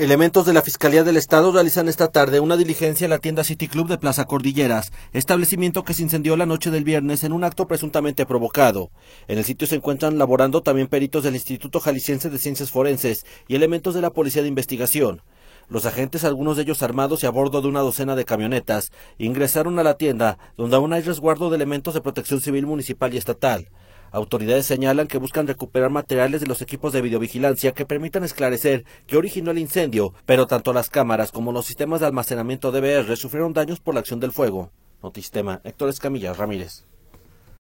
Elementos de la Fiscalía del Estado realizan esta tarde una diligencia en la tienda City Club de Plaza Cordilleras, establecimiento que se incendió la noche del viernes en un acto presuntamente provocado. En el sitio se encuentran laborando también peritos del Instituto Jalisciense de Ciencias Forenses y elementos de la Policía de Investigación. Los agentes, algunos de ellos armados y a bordo de una docena de camionetas, ingresaron a la tienda, donde aún hay resguardo de elementos de protección civil municipal y estatal. Autoridades señalan que buscan recuperar materiales de los equipos de videovigilancia que permitan esclarecer qué originó el incendio, pero tanto las cámaras como los sistemas de almacenamiento DVR sufrieron daños por la acción del fuego. Notistema, Héctor Escamilla Ramírez.